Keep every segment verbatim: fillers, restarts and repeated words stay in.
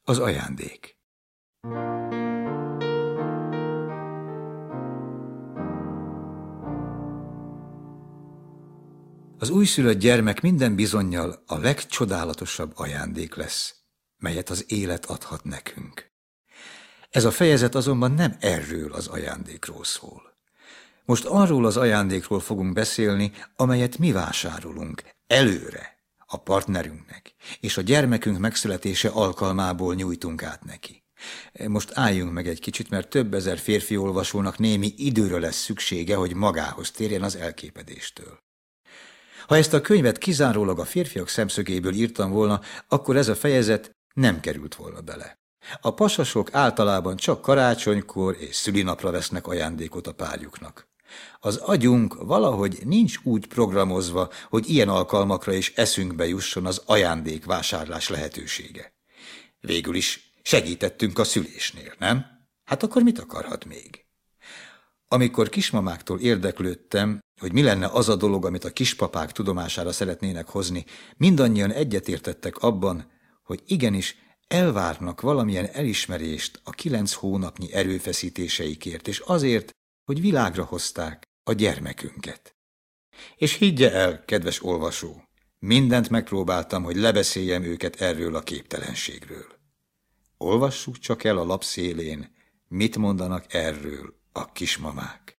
Az ajándék. Az újszülött gyermek minden bizonnyal a legcsodálatosabb ajándék lesz, melyet az élet adhat nekünk. Ez a fejezet azonban nem erről az ajándékról szól. Most arról az ajándékról fogunk beszélni, amelyet mi vásárolunk előre a partnerünknek, és a gyermekünk megszületése alkalmából nyújtunk át neki. Most álljunk meg egy kicsit, mert több ezer férfi olvasónak némi időre lesz szüksége, hogy magához térjen az elképedéstől. Ha ezt a könyvet kizárólag a férfiak szemszögéből írtam volna, akkor ez a fejezet nem került volna bele. A pasasok általában csak karácsonykor és szülinapra vesznek ajándékot a párjuknak. Az agyunk valahogy nincs úgy programozva, hogy ilyen alkalmakra is eszünkbe jusson az ajándékvásárlás lehetősége. Végül is segítettünk a szülésnél, nem? Hát akkor mit akarhat még? Amikor kismamáktól érdeklődtem, hogy mi lenne az a dolog, amit a kispapák tudomására szeretnének hozni, mindannyian egyetértettek abban, hogy igenis elvárnak valamilyen elismerést a kilenc hónapnyi erőfeszítéseikért, és azért, hogy világra hozták a gyermekünket. És higgye el, kedves olvasó, mindent megpróbáltam, hogy lebeszéljem őket erről a képtelenségről. Olvassuk csak el a lap szélén, mit mondanak erről a kismamák.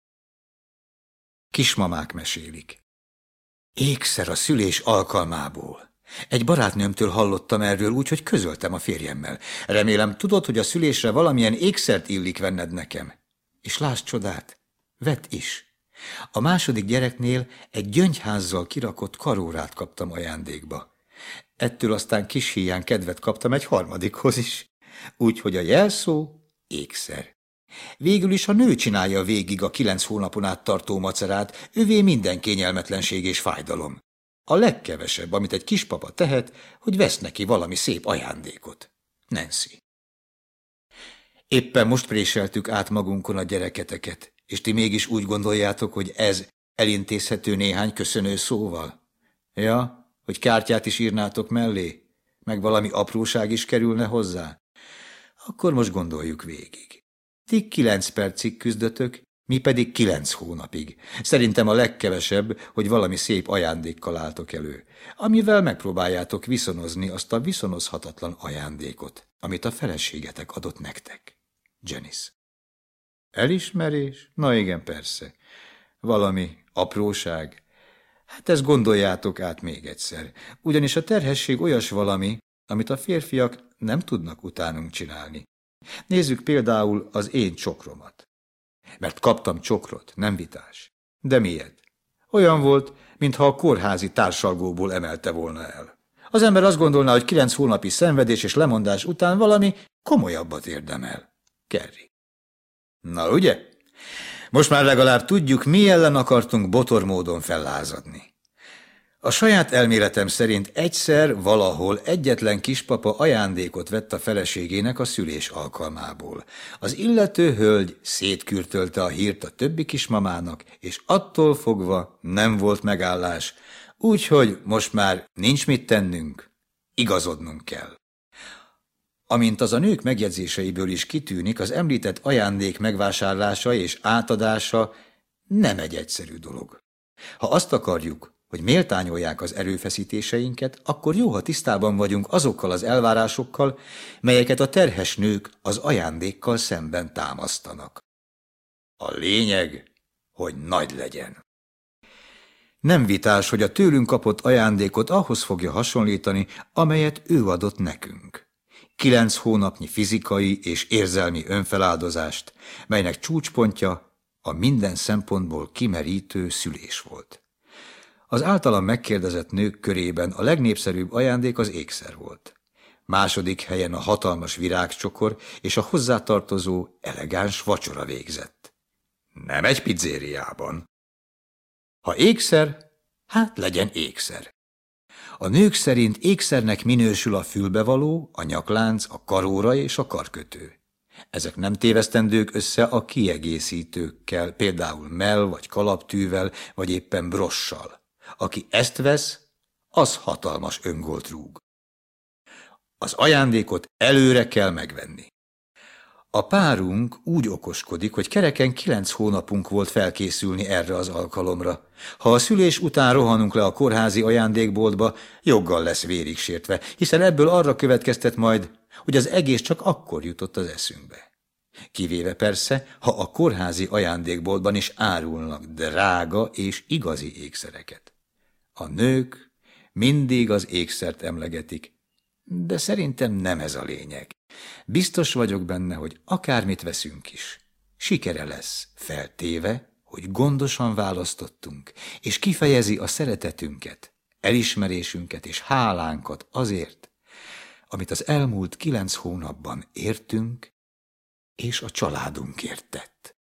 Kismamák mesélik. Ékszer a szülés alkalmából. Egy barátnőmtől hallottam erről, úgyhogy közöltem a férjemmel. Remélem, tudod, hogy a szülésre valamilyen ékszert illik venned nekem. És lásd csodát, vett is. A második gyereknél egy gyöngyházzal kirakott karórát kaptam ajándékba. Ettől aztán kis híján kedvet kaptam egy harmadikhoz is. Úgyhogy a jelszó ékszer. Végül is a nő csinálja végig a kilenc hónapon át tartó macerát, övé minden kényelmetlenség és fájdalom. A legkevesebb, amit egy kispapa tehet, hogy vesz neki valami szép ajándékot. Nancy. Éppen most préseltük át magunkon a gyereketeket, és ti mégis úgy gondoljátok, hogy ez elintézhető néhány köszönő szóval? Ja, hogy kártyát is írnátok mellé, meg valami apróság is kerülne hozzá? Akkor most gondoljuk végig. Ti kilenc percig küzdötök, mi pedig kilenc hónapig. Szerintem a legkevesebb, hogy valami szép ajándékkal álltok elő, amivel megpróbáljátok viszonozni azt a viszonozhatatlan ajándékot, amit a feleségetek adott nektek. Janice. Elismerés? Na igen, persze. Valami apróság. Hát ezt gondoljátok át még egyszer. Ugyanis a terhesség olyas valami, amit a férfiak nem tudnak utánunk csinálni. Nézzük például az én csokromat. Mert kaptam csokrot, nem vitás. De miért? Olyan volt, mintha a kórházi társalgóból emelte volna el. Az ember azt gondolná, hogy kilenc hónapi szenvedés és lemondás után valami komolyabbat érdemel. Kerry. Na ugye? Most már legalább tudjuk, mi ellen akartunk botor módon fellázadni. A saját elméletem szerint egyszer valahol egyetlen kispapa ajándékot vett a feleségének a szülés alkalmából. Az illető hölgy szétkürtölte a hírt a többi kismamának, és attól fogva nem volt megállás, úgyhogy most már nincs mit tennünk, igazodnunk kell. Amint az a nők megjegyzéseiből is kitűnik, az említett ajándék megvásárlása és átadása nem egy egyszerű dolog. Ha azt akarjuk, hogy méltányolják az erőfeszítéseinket, akkor jó, ha tisztában vagyunk azokkal az elvárásokkal, melyeket a terhes nők az ajándékkal szemben támasztanak. A lényeg, hogy nagy legyen. Nem vitás, hogy a tőlünk kapott ajándékot ahhoz fogja hasonlítani, amelyet ő adott nekünk. Kilenc hónapnyi fizikai és érzelmi önfeláldozást, melynek csúcspontja a minden szempontból kimerítő szülés volt. Az általam megkérdezett nők körében a legnépszerűbb ajándék az ékszer volt. Második helyen a hatalmas virágcsokor és a hozzátartozó elegáns vacsora végzett. Nem egy pizzériában. Ha ékszer, hát legyen ékszer. A nők szerint ékszernek minősül a fülbevaló, a nyaklánc, a karóra és a karkötő. Ezek nem tévesztendők össze a kiegészítőkkel, például mell vagy kalaptűvel, vagy éppen brossal. Aki ezt vesz, az hatalmas öngolt rúg. Az ajándékot előre kell megvenni. A párunk úgy okoskodik, hogy kereken kilenc hónapunk volt felkészülni erre az alkalomra. Ha a szülés után rohanunk le a kórházi ajándékboltba, joggal lesz vérig sértve, hiszen ebből arra következtet majd, hogy az egész csak akkor jutott az eszünkbe. Kivéve persze, ha a kórházi ajándékboltban is árulnak drága és igazi ékszereket. A nők mindig az ékszert emlegetik, de szerintem nem ez a lényeg. Biztos vagyok benne, hogy akármit veszünk is, sikere lesz, feltéve, hogy gondosan választottunk, és kifejezi a szeretetünket, elismerésünket és hálánkat azért, amit az elmúlt kilenc hónapban értünk, és a családunkért tett.